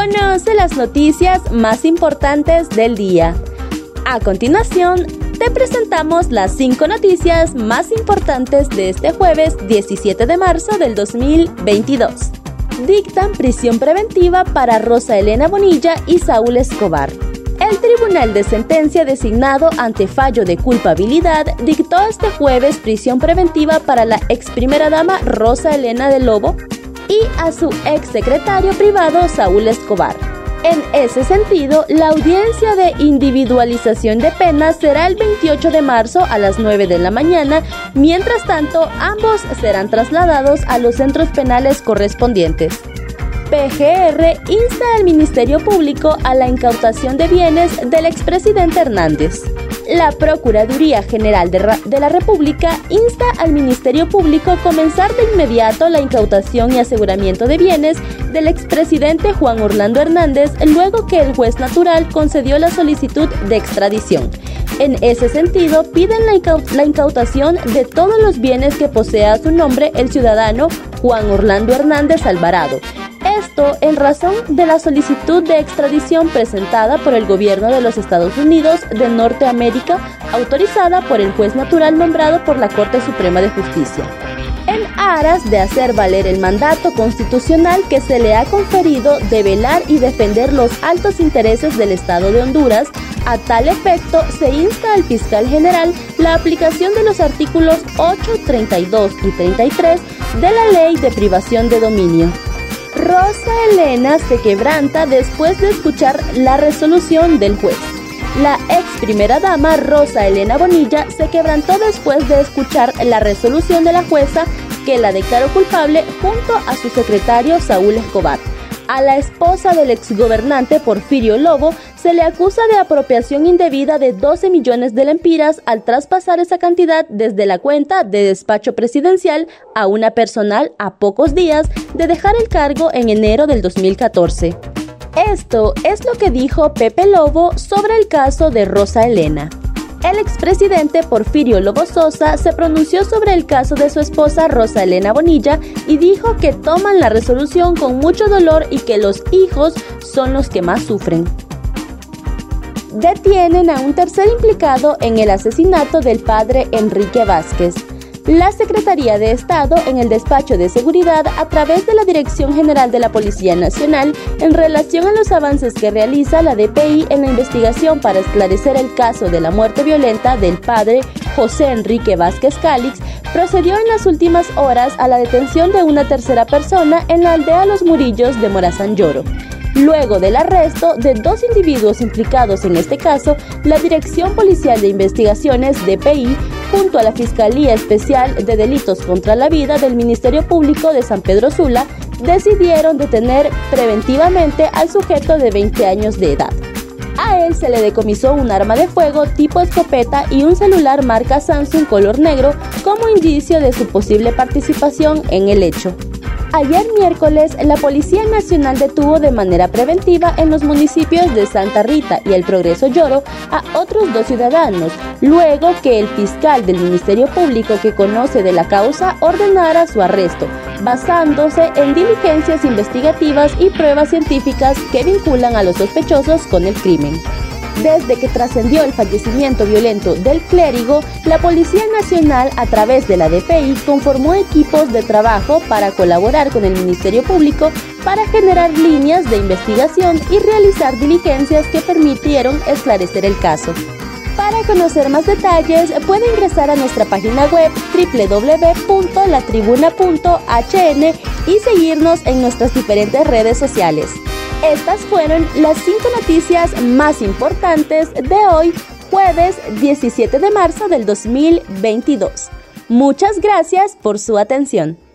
Conoce las noticias más importantes del día. A continuación, te presentamos las 5 noticias más importantes de este jueves 17 de marzo del 2022. Dictan prisión preventiva para Rosa Elena Bonilla y Saúl Escobar. El Tribunal de Sentencia designado ante fallo de culpabilidad dictó este jueves prisión preventiva para la ex primera dama Rosa Elena de Lobo y a su ex secretario privado Saúl Escobar. En ese sentido, la audiencia de individualización de penas será el 28 de marzo a las 9 de la mañana. Mientras tanto, ambos serán trasladados a los centros penales correspondientes. PGR insta al Ministerio Público a la incautación de bienes del expresidente Hernández. La Procuraduría General de la República insta al Ministerio Público a comenzar de inmediato la incautación y aseguramiento de bienes del expresidente Juan Orlando Hernández luego que el juez natural concedió la solicitud de extradición. En ese sentido, piden la incautación de todos los bienes que posea a su nombre el ciudadano Juan Orlando Hernández Alvarado. Esto en razón de la solicitud de extradición presentada por el gobierno de los Estados Unidos de Norteamérica, autorizada por el juez natural nombrado por la Corte Suprema de Justicia. En aras de hacer valer el mandato constitucional que se le ha conferido de velar y defender los altos intereses del Estado de Honduras, a tal efecto se insta al fiscal general la aplicación de los artículos 8, 32 y 33 de la Ley de Privación de Dominio. Rosa Elena se quebranta después de escuchar la resolución del juez. La ex primera dama Rosa Elena Bonilla se quebrantó después de escuchar la resolución de la jueza que la declaró culpable junto a su secretario Saúl Escobar. A la esposa del exgobernante Porfirio Lobo se le acusa de apropiación indebida de 12 millones de lempiras al traspasar esa cantidad desde la cuenta de despacho presidencial a una personal a pocos días de dejar el cargo en enero del 2014. Esto es lo que dijo Pepe Lobo sobre el caso de Rosa Elena. El expresidente Porfirio Lobo Sosa se pronunció sobre el caso de su esposa Rosa Elena Bonilla y dijo que toman la resolución con mucho dolor y que los hijos son los que más sufren. Detienen a un tercer implicado en el asesinato del padre Enrique Vázquez. La Secretaría de Estado, en el despacho de seguridad, a través de la Dirección General de la Policía Nacional, en relación a los avances que realiza la DPI en la investigación para esclarecer el caso de la muerte violenta del padre José Enrique Vázquez Calix, procedió en las últimas horas a la detención de una tercera persona en la aldea Los Murillos de Morazán Lloro. Luego del arresto de 2 individuos implicados en este caso, la Dirección Policial de Investigaciones, DPI, junto a la Fiscalía Especial de Delitos contra la Vida del Ministerio Público de San Pedro Sula, decidieron detener preventivamente al sujeto de 20 años de edad. A él se le decomisó un arma de fuego tipo escopeta y un celular marca Samsung color negro como indicio de su posible participación en el hecho. Ayer miércoles, la Policía Nacional detuvo de manera preventiva en los municipios de Santa Rita y El Progreso Lloro a otros 2 ciudadanos, luego que el fiscal del Ministerio Público que conoce de la causa ordenara su arresto, basándose en diligencias investigativas y pruebas científicas que vinculan a los sospechosos con el crimen. Desde que trascendió el fallecimiento violento del clérigo, la Policía Nacional, a través de la DPI, conformó equipos de trabajo para colaborar con el Ministerio Público para generar líneas de investigación y realizar diligencias que permitieron esclarecer el caso. Para conocer más detalles, puede ingresar a nuestra página web www.latribuna.hn y seguirnos en nuestras diferentes redes sociales. Estas fueron las 5 noticias más importantes de hoy, jueves 17 de marzo del 2022. Muchas gracias por su atención.